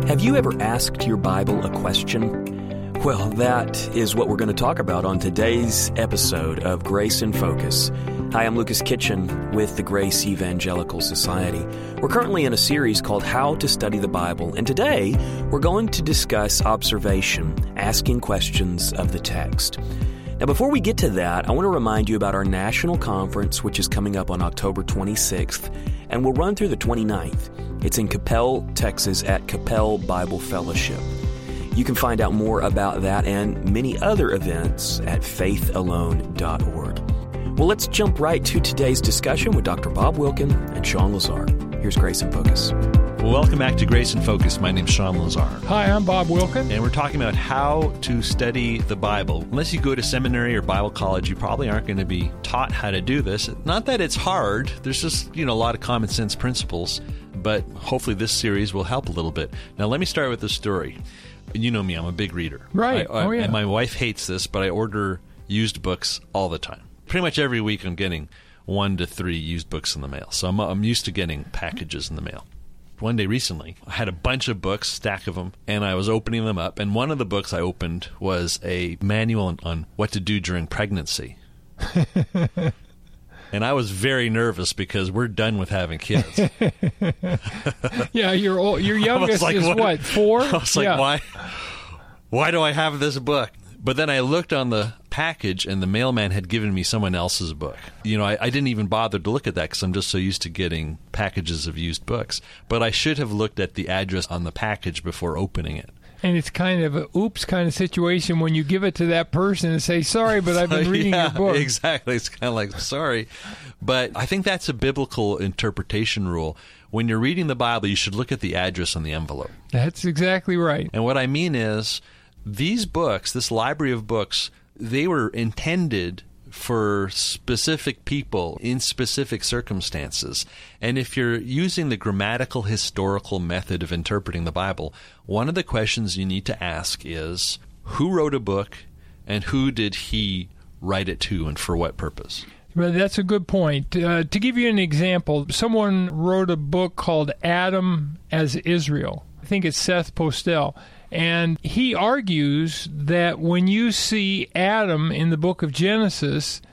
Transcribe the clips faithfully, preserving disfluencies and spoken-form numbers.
Have you ever asked your Bible a question? Well, that is what we're going to talk about on today's episode of Grace in Focus. Hi, I'm Lucas Kitchen with the Grace Evangelical Society. We're currently in a series called How to Study the Bible, and today we're going to discuss observation, asking questions of the text. Now, before we get to that, I want to remind you about our national conference, which is coming up on October twenty-sixth, and will run through the twenty-ninth. It's in Coppell, Texas, at Coppell Bible Fellowship. You can find out more about that and many other events at faith alone dot org. Well, let's jump right to today's discussion with Doctor Bob Wilkin and Sean Lazar. Here's Grace in Focus. Well, welcome back to Grace in Focus. My name's Sean Lazar. Hi, I'm Bob Wilkin. And we're talking about how to study the Bible. Unless you go to seminary or Bible college, you probably aren't going to be taught how to do this. Not that it's hard. There's just, you know, a lot of common sense principles. But hopefully this series will help a little bit. Now, let me start with a story. You know me, I'm a big reader. Right. I, I, oh, yeah. And my wife hates this, but I order used books all the time. Pretty much every week I'm getting one to three used books in the mail. So I'm, I'm used to getting packages in the mail. One day recently, I had a bunch of books, stack of them, and I was opening them up. And one of the books I opened was a manual on, on what to do during pregnancy. And I was very nervous because we're done with having kids. Yeah, your old, your youngest like, is what? what, four? I was like, yeah. why? Why do I have this book? But then I looked on the package, and the mailman had given me someone else's book. You know, I, I didn't even bother to look at that because I'm just so used to getting packages of used books. But I should have looked at the address on the package before opening it. And it's kind of a oops kind of situation when you give it to that person and say, sorry, but I've been reading yeah, your book. Exactly. It's kind of like, sorry. But I think that's a biblical interpretation rule. When you're reading the Bible, you should look at the address on the envelope. That's exactly right. And what I mean is, these books, this library of books, they were intended for specific people in specific circumstances. And if you're using the grammatical historical method of interpreting the Bible, one of the questions you need to ask is, who wrote a book and who did he write it to and for what purpose? Well, that's a good point. Uh, to give you an example, someone wrote a book called Adam as Israel. I think it's Seth Postel. And he argues that when you see Adam in the book of Genesis,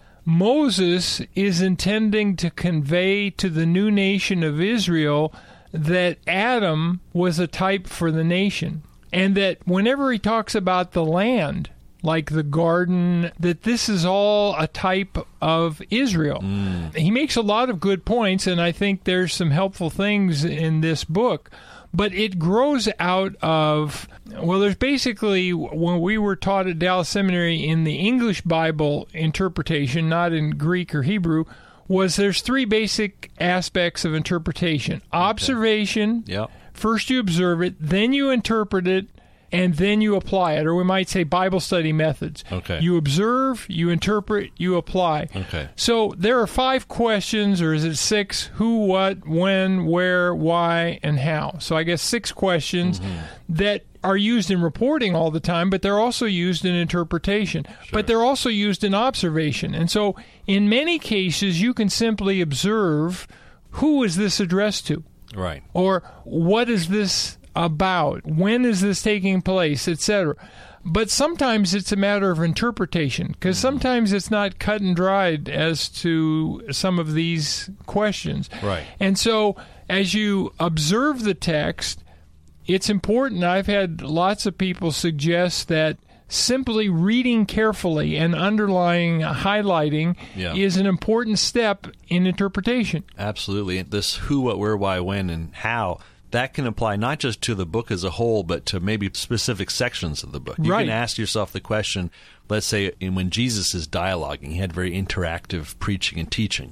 Moses is intending to convey to the new nation of Israel that Adam was a type for the nation. And that whenever he talks about the land, like the garden, that this is all a type of Israel. Mm. He makes a lot of good points, and I think there's some helpful things in this book. But it grows out of, well, there's basically, when we were taught at Dallas Seminary in the English Bible interpretation, not in Greek or Hebrew, was there's three basic aspects of interpretation. Observation, okay. Yep. First you observe it, then you interpret it, and then you apply it, or we might say Bible study methods. Okay. You observe, you interpret, you apply. Okay. So there are five questions, or is it six? Who, what, when, where, why, and how. So I guess six questions mm-hmm. that are used in reporting all the time, but they're also used in interpretation. Sure. But they're also used in observation. And so in many cases, you can simply observe, who is this addressed to? Right. Or what is this about, when is this taking place, et cetera. But sometimes it's a matter of interpretation, because sometimes it's not cut and dried as to some of these questions. Right. And so as you observe the text, it's important. I've had lots of people suggest that simply reading carefully and underlying, highlighting yeah. is an important step in interpretation. Absolutely. This who, what, where, why, when, and how, that can apply not just to the book as a whole, but to maybe specific sections of the book. You right. can ask yourself the question, let's say in when Jesus is dialoguing, he had very interactive preaching and teaching.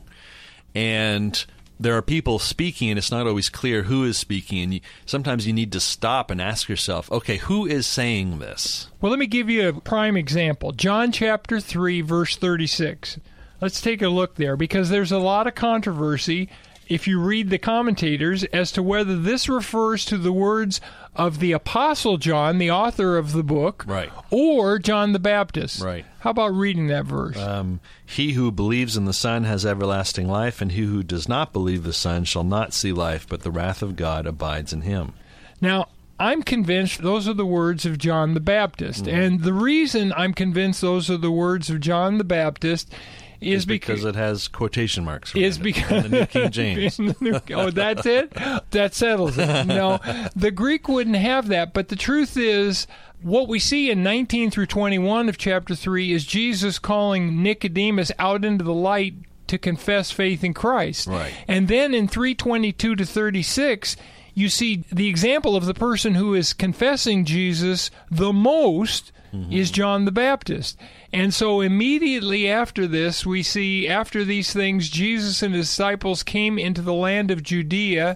And there are people speaking, and it's not always clear who is speaking. And you, sometimes you need to stop and ask yourself, okay, who is saying this? Well, let me give you a prime example. John chapter three, verse thirty-six. Let's take a look there, because there's a lot of controversy if you read the commentators as to whether this refers to the words of the Apostle John, the author of the book, right. or John the Baptist. Right. How about reading that verse? Um, he who believes in the Son has everlasting life, and he who does not believe the Son shall not see life, but the wrath of God abides in him. Now, I'm convinced those are the words of John the Baptist. Mm. And the reason I'm convinced those are the words of John the Baptist is because beca- it has quotation marks. Is it, because in the New King James. New, oh, that's it? That settles it. No, the Greek wouldn't have that. But the truth is, what we see in nineteen through twenty-one of chapter three is Jesus calling Nicodemus out into the light to confess faith in Christ. Right. And then in three twenty-two to thirty-six, you see the example of the person who is confessing Jesus the most mm-hmm. is John the Baptist. And so immediately after this, we see after these things, Jesus and his disciples came into the land of Judea,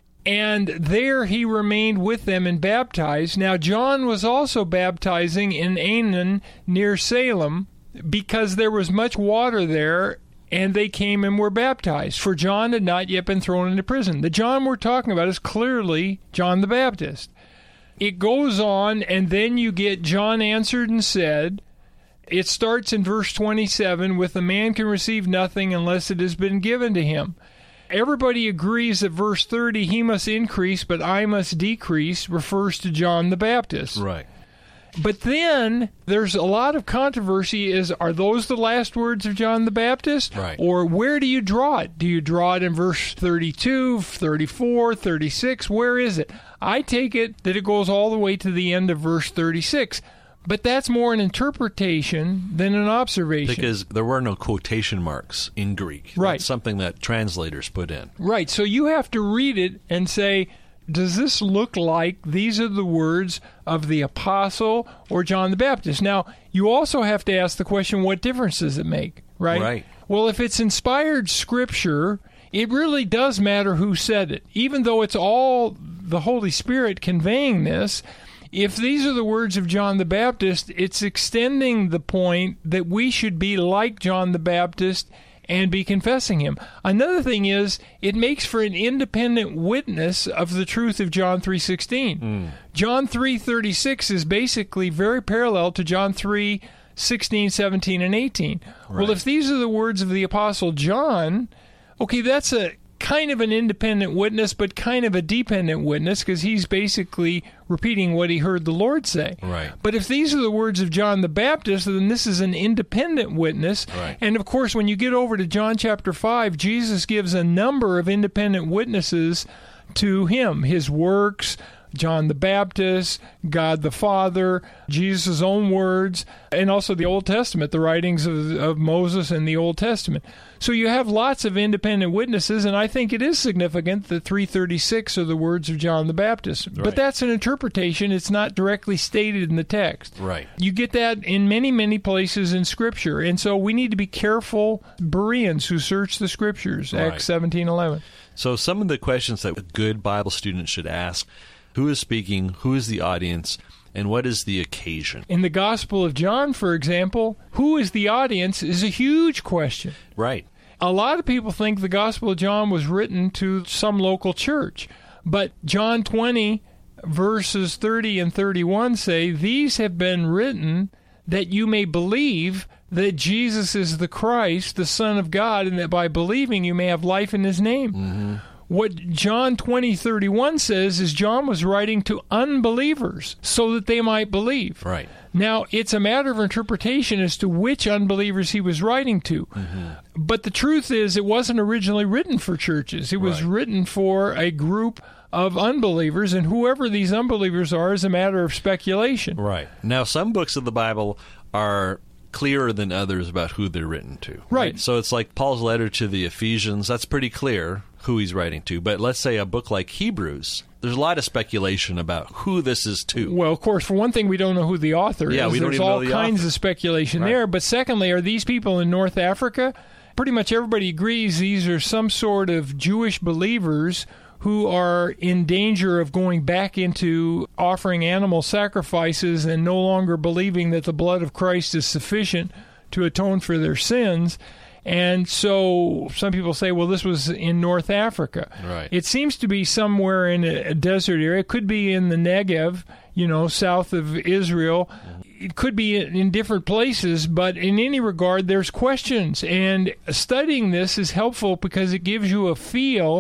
and there he remained with them and baptized. Now John was also baptizing in Aenon near Salem, because there was much water there, and they came and were baptized, for John had not yet been thrown into prison. The John we're talking about is clearly John the Baptist. It goes on, and then you get John answered and said. It starts in verse twenty-seven with, "A man can receive nothing unless it has been given to him." Everybody agrees that verse thirty, "He must increase, but I must decrease," refers to John the Baptist. Right. But then there's a lot of controversy is, are those the last words of John the Baptist? Right. Or where do you draw it? Do you draw it in verse thirty-two, thirty-four, thirty-six? Where is it? I take it that it goes all the way to the end of verse thirty-six. But that's more an interpretation than an observation. Because there were no quotation marks in Greek. Right. That's something that translators put in. Right. So you have to read it and say, does this look like these are the words of the apostle or John the Baptist? Now, you also have to ask the question, what difference does it make? Right? Right. Well, if it's inspired scripture, it really does matter who said it. Even though it's all the Holy Spirit conveying this, if these are the words of John the Baptist, it's extending the point that we should be like John the Baptist and be confessing him. Another thing is, it makes for an independent witness of the truth of John three sixteen. Mm. John three thirty-six is basically very parallel to John three sixteen, seventeen, and eighteen. Right. Well, if these are the words of the Apostle John, okay, that's a kind of an independent witness, but kind of a dependent witness, because he's basically repeating what he heard the Lord say. Right. But if these are the words of John the Baptist, then this is an independent witness. Right. And of course, when you get over to John chapter five, Jesus gives a number of independent witnesses to him, his works, John the Baptist, God the Father, Jesus' own words, and also the Old Testament, the writings of, of Moses and the Old Testament. So you have lots of independent witnesses, and I think it is significant that three thirty-six are the words of John the Baptist. Right. But that's an interpretation. It's not directly stated in the text. Right. You get that in many, many places in Scripture, and so we need to be careful Bereans who search the Scriptures, Right. Acts seventeen eleven. So some of the questions that a good Bible student should ask: who is speaking? Who is the audience? And what is the occasion? In the Gospel of John, for example, who is the audience is a huge question. Right. A lot of people think the Gospel of John was written to some local church. But John twenty, verses thirty and thirty-one say, "These have been written that you may believe that Jesus is the Christ, the Son of God, and that by believing you may have life in his name." Mm-hmm. What John twenty thirty-one says is John was writing to unbelievers so that they might believe. Right. Now, it's a matter of interpretation as to which unbelievers he was writing to. Mm-hmm. But the truth is, it wasn't originally written for churches. It was Right. written for a group of unbelievers, and whoever these unbelievers are is a matter of speculation. Right. Now, some books of the Bible are clearer than others about who they're written to. Right. So it's like Paul's letter to the Ephesians. That's pretty clear who he's writing to. But let's say a book like Hebrews, there's a lot of speculation about who this is to. Well, of course, for one thing, we don't know who the author Yeah, is. we don't There's even know all the kinds author. of speculation Right. there. But secondly, are these people in North Africa? Pretty much everybody agrees these are some sort of Jewish believers who are in danger of going back into offering animal sacrifices and no longer believing that the blood of Christ is sufficient to atone for their sins. And so some people say, well, this was in North Africa. Right. It seems to be somewhere in a, a desert area. It could be in the Negev, you know, south of Israel. Mm-hmm. It could be in, in different places, but in any regard, there's questions. And studying this is helpful because it gives you a feel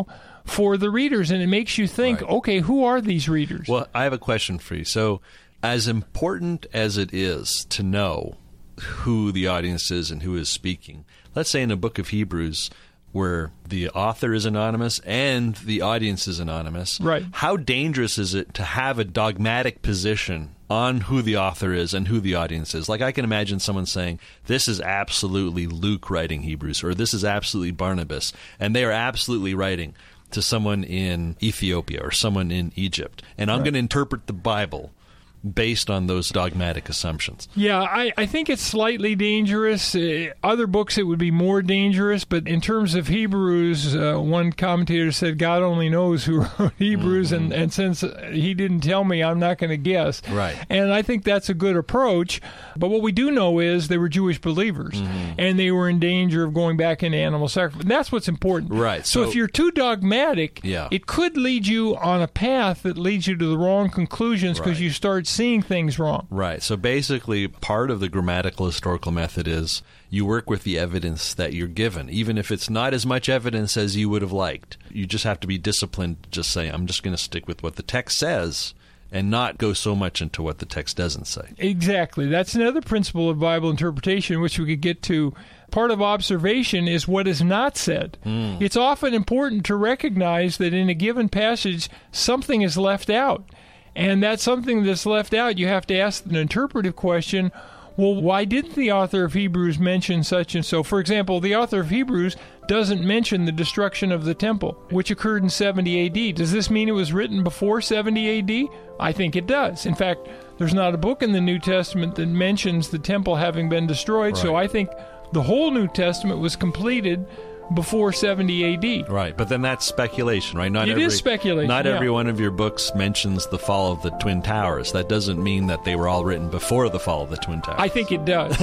for the readers, and it makes you think, Right. okay, who are these readers? Well, I have a question for you. So, as important as it is to know who the audience is and who is speaking, let's say in the book of Hebrews, where the author is anonymous and the audience is anonymous, Right. how dangerous is it to have a dogmatic position on who the author is and who the audience is? Like, I can imagine someone saying, this is absolutely Luke writing Hebrews, or this is absolutely Barnabas, and they are absolutely writing to someone in Ethiopia or someone in Egypt, and I'm Right. going to interpret the Bible based on those dogmatic assumptions. Yeah, I, I think it's slightly dangerous. Uh, other books, it would be more dangerous. But in terms of Hebrews, uh, one commentator said God only knows who wrote Hebrews, Mm-hmm. and, and since he didn't tell me, I'm not going to guess. Right. And I think that's a good approach. But what we do know is they were Jewish believers, Mm-hmm. and they were in danger of going back into animal sacrifice. And that's what's important. Right. So, So- if you're too dogmatic, Yeah. it could lead you on a path that leads you to the wrong conclusions because Right. you start seeing things wrong. Right. So basically, part of the grammatical historical method is you work with the evidence that you're given, even if it's not as much evidence as you would have liked. You just have to be disciplined to just say, I'm just going to stick with what the text says and not go so much into what the text doesn't say. Exactly. That's another principle of Bible interpretation, which we could get to. Part of observation is what is not said. Mm. It's often important to recognize that in a given passage, something is left out. And that's something that's left out. You have to ask an interpretive question. Well, why didn't the author of Hebrews mention such and so? For example, the author of Hebrews doesn't mention the destruction of the temple, which occurred in seventy A D. Does this mean it was written before seventy A D? I think it does. In fact, there's not a book in the New Testament that mentions the temple having been destroyed. So Right. I think the whole New Testament was completed before seventy A D. Right, but then that's speculation, right? Not It every, is speculation, Not yeah. every one of your books mentions the fall of the Twin Towers. That doesn't mean that they were all written before the fall of the Twin Towers. I think it does.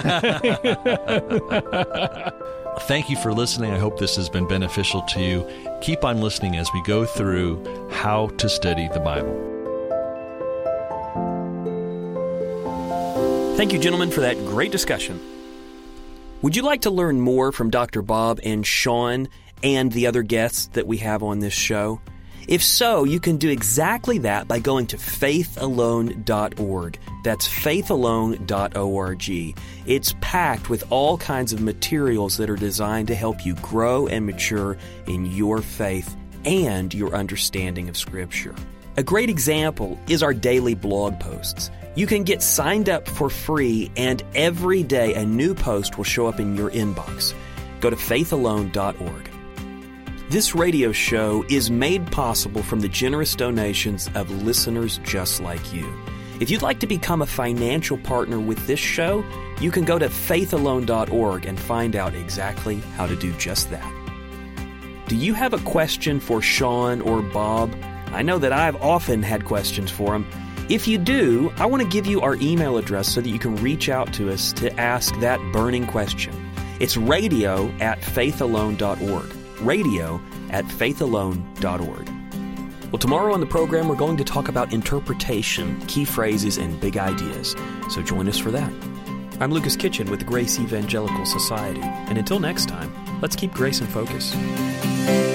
Thank you for listening. I hope this has been beneficial to you. Keep on listening as we go through how to study the Bible. Thank you, gentlemen, for that great discussion. Would you like to learn more from Doctor Bob and Sean and the other guests that we have on this show? If so, you can do exactly that by going to faith alone dot org. That's faith alone dot org. It's packed with all kinds of materials that are designed to help you grow and mature in your faith and your understanding of Scripture. A great example is our daily blog posts. You can get signed up for free, and every day a new post will show up in your inbox. Go to faith alone dot org. This radio show is made possible from the generous donations of listeners just like you. If you'd like to become a financial partner with this show, you can go to faith alone dot org and find out exactly how to do just that. Do you have a question for Sean or Bob? I know that I've often had questions for them. If you do, I want to give you our email address so that you can reach out to us to ask that burning question. It's radio at faith alone dot org. Radio at faith alone dot org. Well, tomorrow on the program, we're going to talk about interpretation, key phrases, and big ideas. So join us for that. I'm Lucas Kitchen with the Grace Evangelical Society. And until next time, let's keep grace in focus.